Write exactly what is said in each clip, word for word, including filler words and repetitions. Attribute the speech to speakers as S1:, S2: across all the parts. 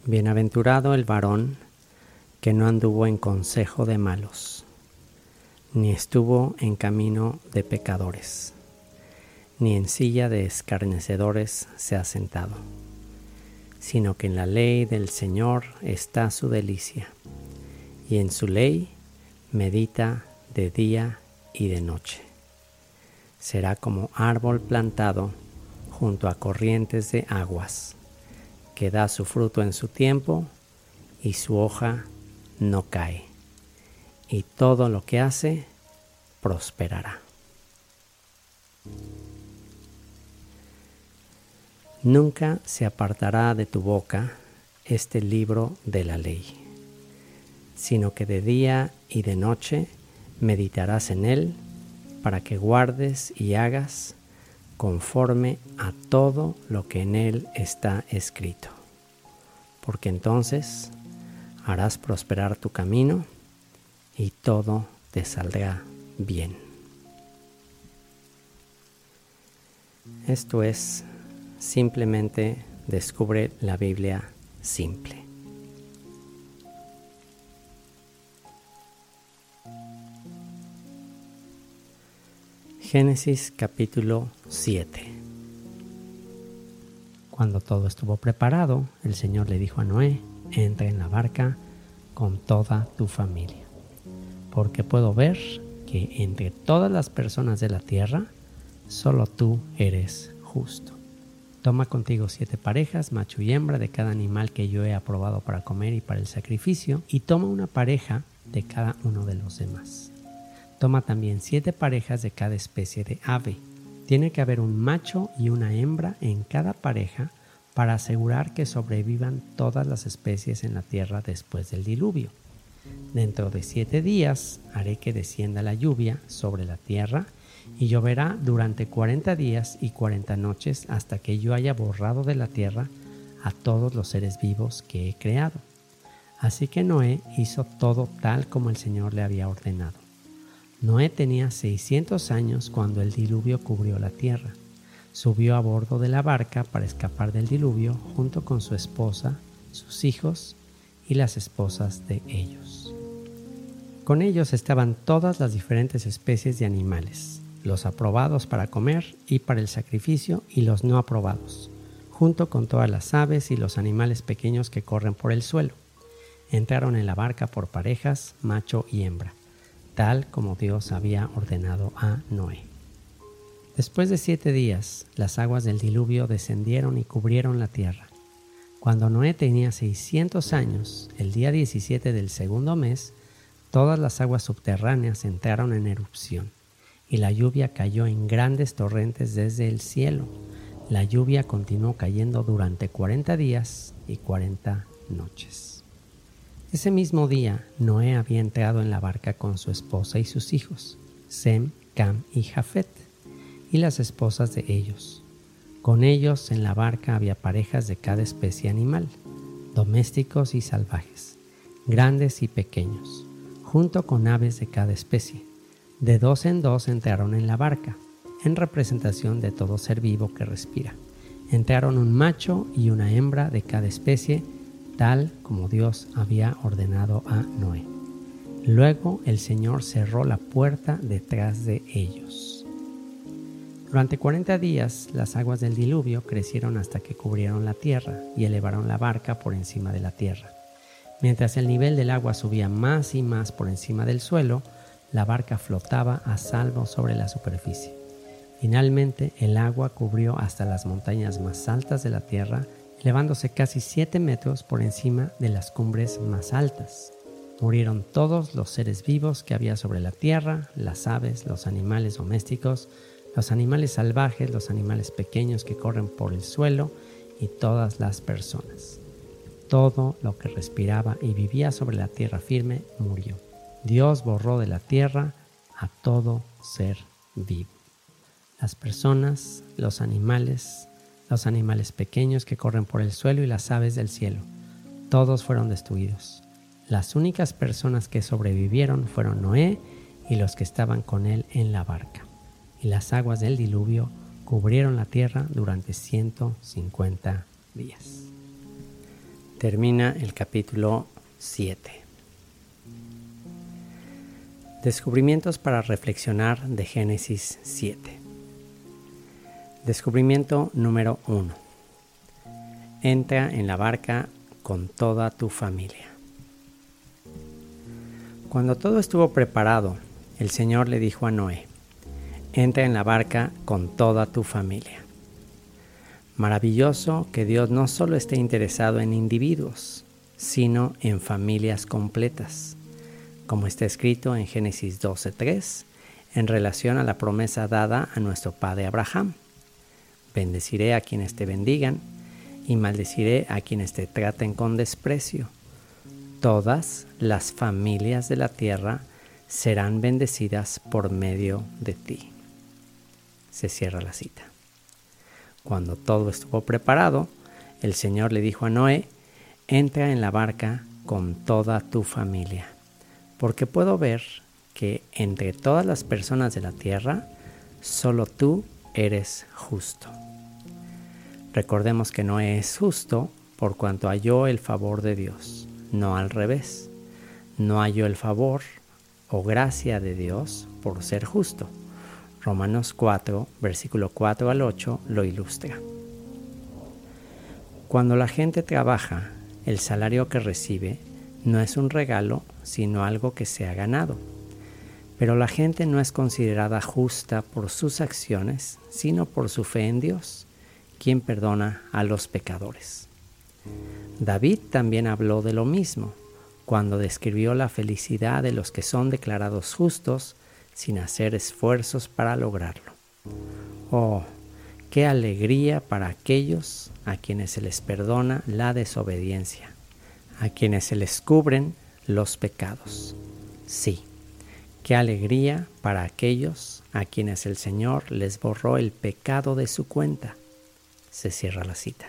S1: Bienaventurado el varón que no anduvo en consejo de malos, ni estuvo en camino de pecadores, ni en silla de escarnecedores se ha sentado, sino que en la ley del Señor está su delicia, y en su ley medita de día y de noche. Será como árbol plantado junto a corrientes de aguas, que da su fruto en su tiempo y su hoja no cae, y todo lo que hace prosperará. Nunca se apartará de tu boca este libro de la ley, sino que de día y de noche meditarás en él, para que guardes y hagas conforme a todo lo que en él está escrito, porque entonces harás prosperar tu camino y todo te saldrá bien. Esto es simplemente descubre la Biblia simple. Génesis capítulo siete. Cuando todo estuvo preparado, el Señor le dijo a Noé: entra en la barca con toda tu familia, porque puedo ver que entre todas las personas de la tierra, solo tú eres justo. Toma contigo siete parejas, macho y hembra, de cada animal que yo he aprobado para comer y para el sacrificio, y toma una pareja de cada uno de los demás. Toma también siete parejas de cada especie de ave. Tiene que haber un macho y una hembra en cada pareja para asegurar que sobrevivan todas las especies en la tierra después del diluvio. Dentro de siete días haré que descienda la lluvia sobre la tierra y lloverá durante cuarenta días y cuarenta noches hasta que yo haya borrado de la tierra a todos los seres vivos que he creado. Así que Noé hizo todo tal como el Señor le había ordenado. Noé tenía seiscientos años cuando el diluvio cubrió la tierra. Subió a bordo de la barca para escapar del diluvio junto con su esposa, sus hijos y las esposas de ellos. Con ellos estaban todas las diferentes especies de animales, los aprobados para comer y para el sacrificio y los no aprobados, junto con todas las aves y los animales pequeños que corren por el suelo. Entraron en la barca por parejas, macho y hembra, tal como Dios había ordenado a Noé. Después de siete días, las aguas del diluvio descendieron y cubrieron la tierra. Cuando Noé tenía seiscientos años, el día diecisiete del segundo mes, todas las aguas subterráneas entraron en erupción, y la lluvia cayó en grandes torrentes desde el cielo. La lluvia continuó cayendo durante cuarenta días y cuarenta noches. Ese mismo día, Noé había entrado en la barca con su esposa y sus hijos, Sem, Cam y Jafet, y las esposas de ellos. Con ellos en la barca había parejas de cada especie animal, domésticos y salvajes, grandes y pequeños, junto con aves de cada especie. De dos en dos entraron en la barca, en representación de todo ser vivo que respira. Entraron un macho y una hembra de cada especie, tal como Dios había ordenado a Noé. Luego el Señor cerró la puerta detrás de ellos. Durante cuarenta días las aguas del diluvio crecieron hasta que cubrieron la tierra y elevaron la barca por encima de la tierra. Mientras el nivel del agua subía más y más por encima del suelo, la barca flotaba a salvo sobre la superficie. Finalmente el agua cubrió hasta las montañas más altas de la tierra, elevándose casi siete metros por encima de las cumbres más altas. Murieron todos los seres vivos que había sobre la tierra, las aves, los animales domésticos, los animales salvajes, los animales pequeños que corren por el suelo y todas las personas. Todo lo que respiraba y vivía sobre la tierra firme murió. Dios borró de la tierra a todo ser vivo. Las personas, los animales, los animales pequeños que corren por el suelo y las aves del cielo, todos fueron destruidos. Las únicas personas que sobrevivieron fueron Noé y los que estaban con él en la barca. Y las aguas del diluvio cubrieron la tierra durante ciento cincuenta días. termina el capítulo siete. Descubrimientos para reflexionar de Génesis siete. Descubrimiento número uno. Entra en la barca con toda tu familia. Cuando todo estuvo preparado, el Señor le dijo a Noé: entra en la barca con toda tu familia. Maravilloso que Dios no solo esté interesado en individuos, sino en familias completas, como está escrito en Génesis doce tres, en relación a la promesa dada a nuestro padre Abraham. Bendeciré a quienes te bendigan, y maldeciré a quienes te traten con desprecio. Todas las familias de la tierra serán bendecidas por medio de ti. Se cierra la cita. Cuando todo estuvo preparado, el Señor le dijo a Noé: entra en la barca con toda tu familia, porque puedo ver que entre todas las personas de la tierra, solo tú eres justo. Recordemos que Noé es justo por cuanto halló el favor de Dios, no al revés. No halló el favor o gracia de Dios por ser justo. Romanos cuatro, versículo cuatro al ocho, lo ilustra. Cuando la gente trabaja, el salario que recibe no es un regalo, sino algo que se ha ganado. Pero la gente no es considerada justa por sus acciones, sino por su fe en Dios, quien perdona a los pecadores. David también habló de lo mismo, cuando describió la felicidad de los que son declarados justos sin hacer esfuerzos para lograrlo. Oh, qué alegría para aquellos a quienes se les perdona la desobediencia, a quienes se les cubren los pecados. Sí, qué alegría para aquellos a quienes el Señor les borró el pecado de su cuenta. Se cierra la cita.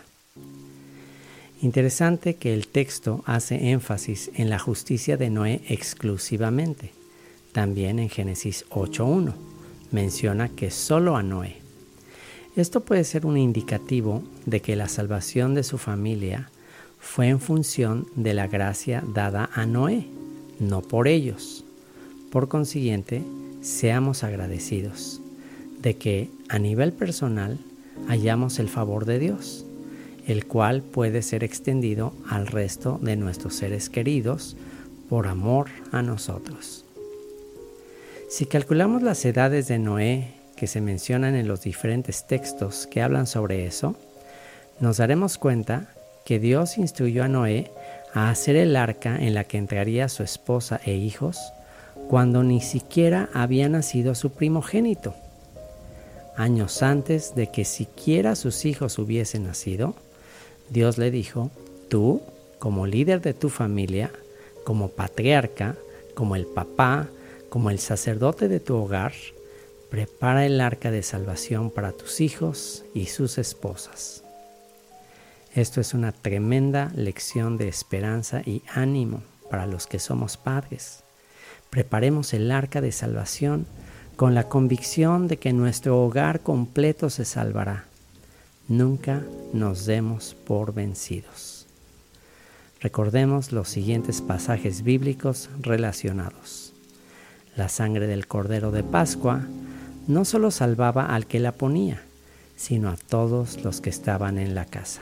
S1: Interesante que el texto hace énfasis en la justicia de Noé exclusivamente. También en Génesis ocho uno menciona que solo a Noé. Esto puede ser un indicativo de que la salvación de su familia fue en función de la gracia dada a Noé, no por ellos. Por consiguiente, seamos agradecidos de que a nivel personal hallamos el favor de Dios, el cual puede ser extendido al resto de nuestros seres queridos por amor a nosotros. Si calculamos las edades de Noé que se mencionan en los diferentes textos que hablan sobre eso, nos daremos cuenta que Dios instruyó a Noé a hacer el arca en la que entraría su esposa e hijos cuando ni siquiera había nacido su primogénito. Años antes de que siquiera sus hijos hubiesen nacido, Dios le dijo: tú, como líder de tu familia, como patriarca, como el papá, como el sacerdote de tu hogar, prepara el arca de salvación para tus hijos y sus esposas. Esto es una tremenda lección de esperanza y ánimo para los que somos padres. Preparemos el arca de salvación con la convicción de que nuestro hogar completo se salvará. Nunca nos demos por vencidos. Recordemos los siguientes pasajes bíblicos relacionados. La sangre del Cordero de Pascua no solo salvaba al que la ponía, sino a todos los que estaban en la casa.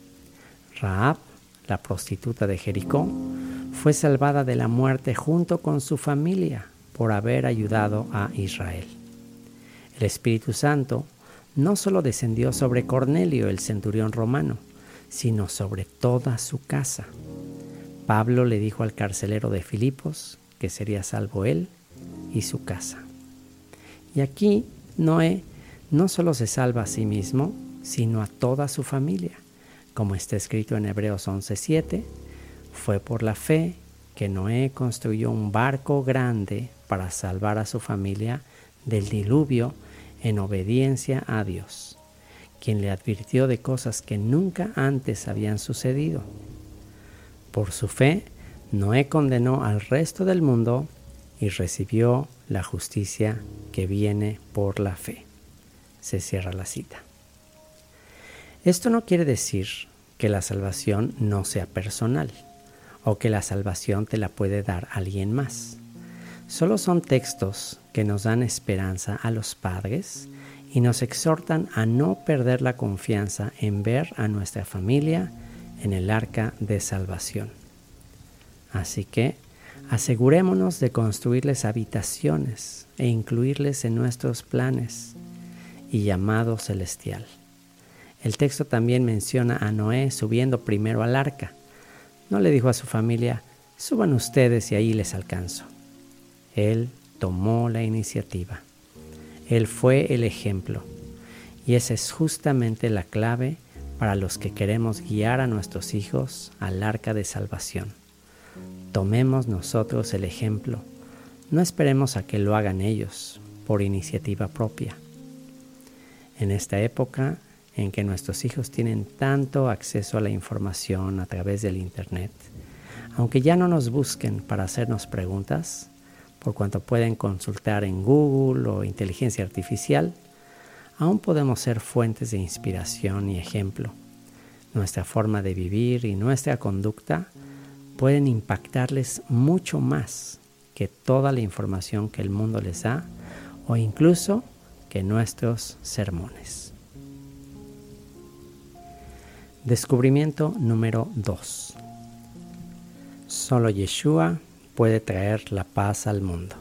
S1: Rahab, la prostituta de Jericó, fue salvada de la muerte junto con su familia por haber ayudado a Israel. El Espíritu Santo no solo descendió sobre Cornelio, el centurión romano, sino sobre toda su casa. Pablo le dijo al carcelero de Filipos que sería salvo él y su casa. Y aquí Noé no solo se salva a sí mismo, sino a toda su familia. Como está escrito en Hebreos once siete, fue por la fe que Noé construyó un barco grande para salvar a su familia del diluvio en obediencia a Dios, quien le advirtió de cosas que nunca antes habían sucedido. Por su fe, Noé condenó al resto del mundo y recibió la justicia que viene por la fe. Se cierra la cita. Esto no quiere decir que la salvación no sea personal o que la salvación te la puede dar alguien más. Solo son textos que nos dan esperanza a los padres y nos exhortan a no perder la confianza en ver a nuestra familia en el arca de salvación. Así que asegurémonos de construirles habitaciones e incluirles en nuestros planes y llamado celestial. El texto también menciona a Noé subiendo primero al arca. No le dijo a su familia, suban ustedes y ahí les alcanzo. Él tomó la iniciativa. Él fue el ejemplo. Y esa es justamente la clave para los que queremos guiar a nuestros hijos al arca de salvación. Tomemos nosotros el ejemplo. No esperemos a que lo hagan ellos por iniciativa propia. En esta época en que nuestros hijos tienen tanto acceso a la información a través del Internet, aunque ya no nos busquen para hacernos preguntas, por cuanto pueden consultar en Google o inteligencia artificial, aún podemos ser fuentes de inspiración y ejemplo. Nuestra forma de vivir y nuestra conducta pueden impactarles mucho más que toda la información que el mundo les da o incluso que nuestros sermones. Descubrimiento número dos. Solo Yeshua puede traer la paz al mundo.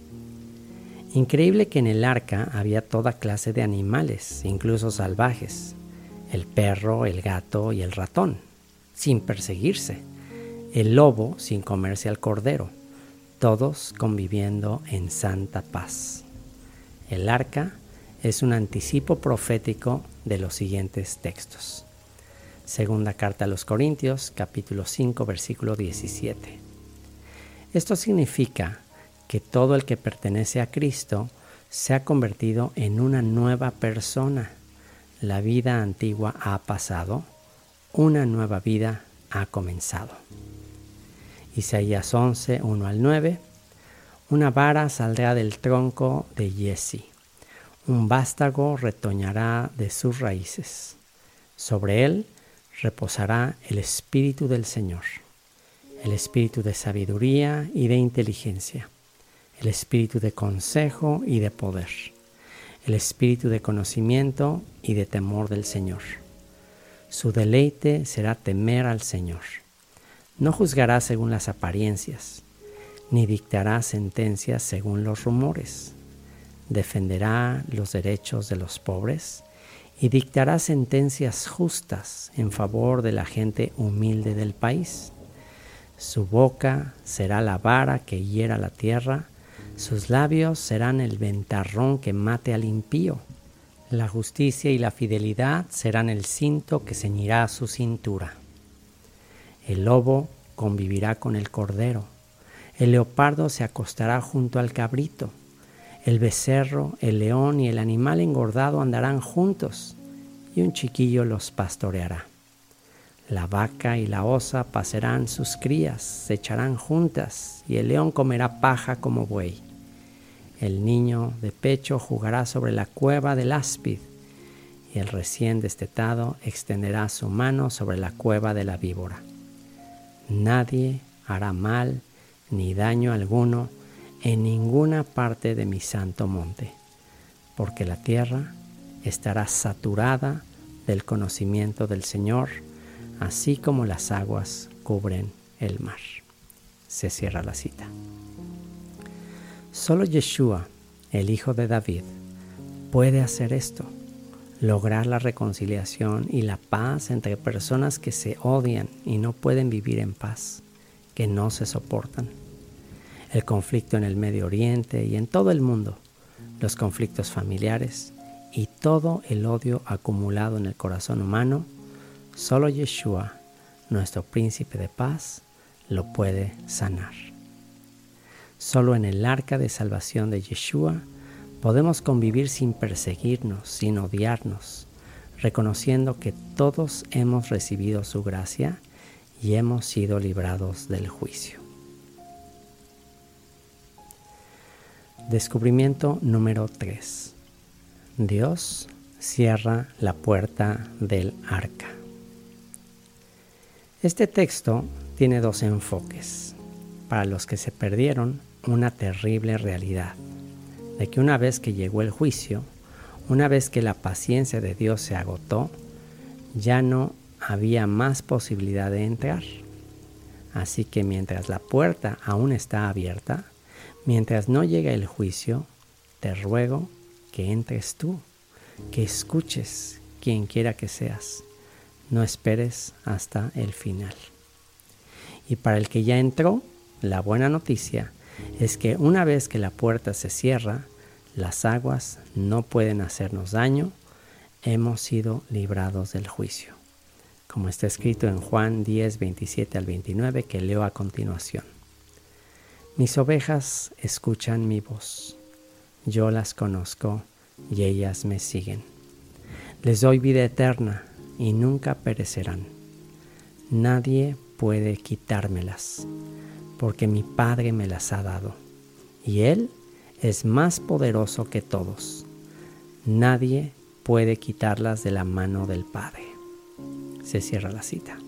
S1: Increíble que en el arca había toda clase de animales, incluso salvajes, el perro, el gato y el ratón, sin perseguirse, el lobo sin comerse al cordero, todos conviviendo en santa paz. El arca es un anticipo profético de los siguientes textos. Segunda carta a los Corintios, capítulo cinco, versículo diecisiete. Esto significa que todo el que pertenece a Cristo se ha convertido en una nueva persona. La vida antigua ha pasado, una nueva vida ha comenzado. Isaías once, uno al nueve. Una vara saldrá del tronco de Yesí, un vástago retoñará de sus raíces. Sobre él reposará el Espíritu del Señor, el Espíritu de sabiduría y de inteligencia, el Espíritu de consejo y de poder, el Espíritu de conocimiento y de temor del Señor. Su deleite será temer al Señor. No juzgará según las apariencias, ni dictará sentencias según los rumores. Defenderá los derechos de los pobres y dictará sentencias justas en favor de la gente humilde del país. Su boca será la vara que hiera la tierra, sus labios serán el ventarrón que mate al impío. La justicia y la fidelidad serán el cinto que ceñirá su cintura. El lobo convivirá con el cordero, el leopardo se acostará junto al cabrito, el becerro, el león y el animal engordado andarán juntos, y un chiquillo los pastoreará. La vaca y la osa pasarán sus crías, se echarán juntas, y el león comerá paja como buey. El niño de pecho jugará sobre la cueva del áspid, y el recién destetado extenderá su mano sobre la cueva de la víbora. Nadie hará mal ni daño alguno en ninguna parte de mi santo monte, porque la tierra estará saturada del conocimiento del Señor, así como las aguas cubren el mar. Se cierra la cita. Solo Yeshua, el Hijo de David, puede hacer esto, lograr la reconciliación y la paz entre personas que se odian y no pueden vivir en paz, que no se soportan. El conflicto en el Medio Oriente y en todo el mundo, los conflictos familiares y todo el odio acumulado en el corazón humano, solo Yeshua, nuestro príncipe de paz, lo puede sanar. Solo en el arca de salvación de Yeshua podemos convivir sin perseguirnos, sin odiarnos, reconociendo que todos hemos recibido su gracia y hemos sido librados del juicio. Descubrimiento número tres. Dios cierra la puerta del arca. Este texto tiene dos enfoques. Para los que se perdieron, una terrible realidad, de que una vez que llegó el juicio, una vez que la paciencia de Dios se agotó, ya no había más posibilidad de entrar. Así que mientras la puerta aún está abierta, mientras no llega el juicio, te ruego que entres tú, que escuches quien quiera que seas. No esperes hasta el final. Y para el que ya entró, la buena noticia es que una vez que la puerta se cierra, las aguas no pueden hacernos daño, hemos sido librados del juicio. Como está escrito en Juan diez, veintisiete al veintinueve, que leo a continuación. Mis ovejas escuchan mi voz, yo las conozco y ellas me siguen. Les doy vida eterna y nunca perecerán. Nadie puede quitármelas, porque mi Padre me las ha dado, y Él es más poderoso que todos. Nadie puede quitarlas de la mano del Padre. Se cierra la cita.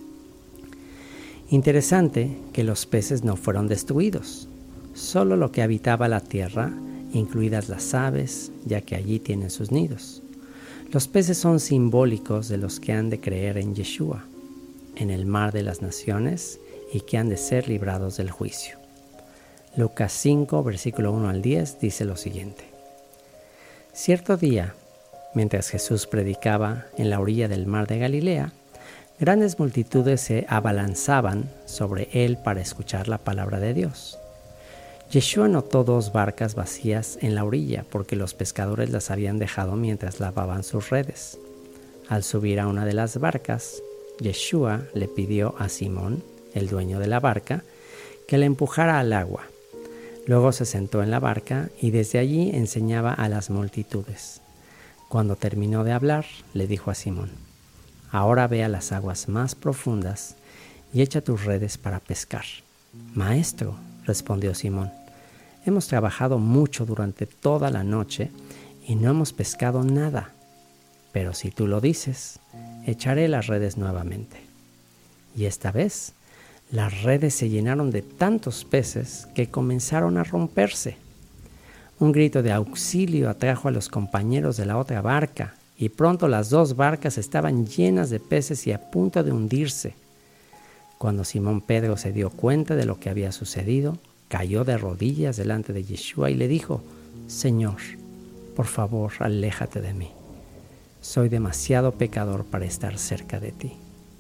S1: Interesante que los peces no fueron destruidos, solo lo que habitaba la tierra, incluidas las aves, ya que allí tienen sus nidos. Los peces son simbólicos de los que han de creer en Yeshua, en el mar de las naciones, y que han de ser librados del juicio. Lucas cinco, versículo uno al diez, dice lo siguiente. Cierto día, mientras Jesús predicaba en la orilla del mar de Galilea, grandes multitudes se abalanzaban sobre él para escuchar la palabra de Dios. Yeshua notó dos barcas vacías en la orilla porque los pescadores las habían dejado mientras lavaban sus redes. Al subir a una de las barcas, Yeshua le pidió a Simón, el dueño de la barca, que la empujara al agua. Luego se sentó en la barca y desde allí enseñaba a las multitudes. Cuando terminó de hablar, le dijo a Simón, ahora ve a las aguas más profundas y echa tus redes para pescar. Maestro, respondió Simón, hemos trabajado mucho durante toda la noche y no hemos pescado nada. Pero si tú lo dices, echaré las redes nuevamente. Y esta vez, las redes se llenaron de tantos peces que comenzaron a romperse. Un grito de auxilio atrajo a los compañeros de la otra barca, y pronto las dos barcas estaban llenas de peces y a punto de hundirse. Cuando Simón Pedro se dio cuenta de lo que había sucedido, cayó de rodillas delante de Yeshua y le dijo, Señor, por favor, aléjate de mí. Soy demasiado pecador para estar cerca de ti.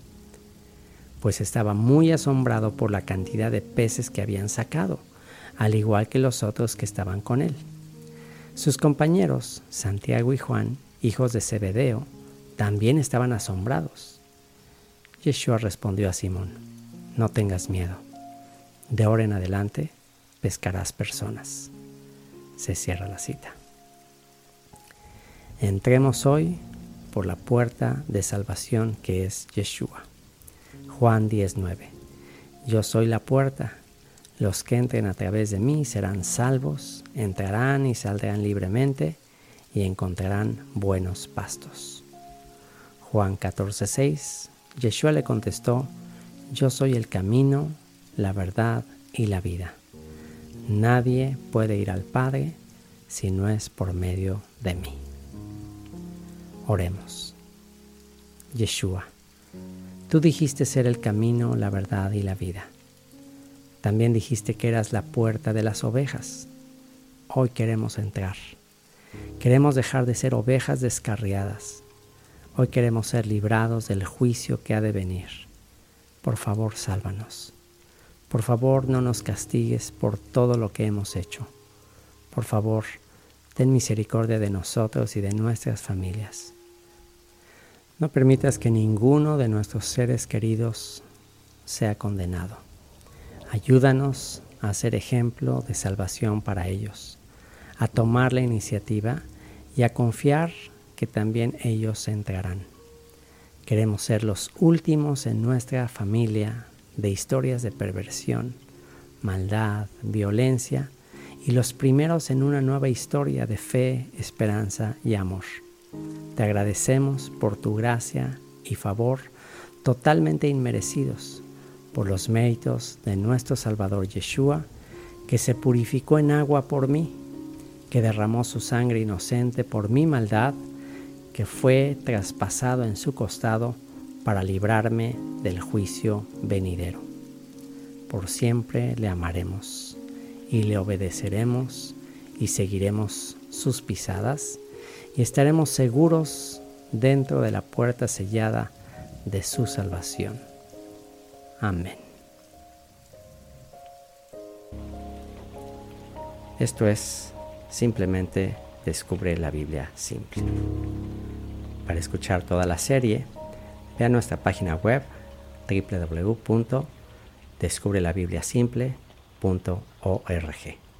S1: Pues estaba muy asombrado por la cantidad de peces que habían sacado, al igual que los otros que estaban con él. Sus compañeros, Santiago y Juan, hijos de Zebedeo, también estaban asombrados. Yeshua respondió a Simón, no tengas miedo. De ahora en adelante pescarás personas. Se cierra la cita. Entremos hoy por la puerta de salvación que es Yeshua. Juan diez nueve. Yo soy la puerta. Los que entren a través de mí serán salvos, entrarán y saldrán libremente y encontrarán buenos pastos. Juan catorce seis. Yeshua le contestó, yo soy el camino, la verdad y la vida. Nadie puede ir al Padre si no es por medio de mí. Oremos. Yeshua, tú dijiste ser el camino, la verdad y la vida. También dijiste que eras la puerta de las ovejas. Hoy queremos entrar. Queremos dejar de ser ovejas descarriadas. Hoy queremos ser librados del juicio que ha de venir. Por favor, sálvanos. Por favor, no nos castigues por todo lo que hemos hecho. Por favor, ten misericordia de nosotros y de nuestras familias. No permitas que ninguno de nuestros seres queridos sea condenado. Ayúdanos a ser ejemplo de salvación para ellos, a tomar la iniciativa y a confiar que también ellos entrarán. Queremos ser los últimos en nuestra familia de historias de perversión, maldad, violencia y los primeros en una nueva historia de fe, esperanza y amor. Te agradecemos por tu gracia y favor totalmente inmerecidos por los méritos de nuestro Salvador Yeshua, que se purificó en agua por mí, que derramó su sangre inocente por mi maldad, que fue traspasado en su costado para librarme del juicio venidero. Por siempre le amaremos y le obedeceremos y seguiremos sus pisadas y estaremos seguros dentro de la puerta sellada de su salvación. Amén. Esto es simplemente Descubre la Biblia Simple. Para escuchar toda la serie, ve a nuestra página web doble u doble u doble u punto descubre la biblia simple punto org.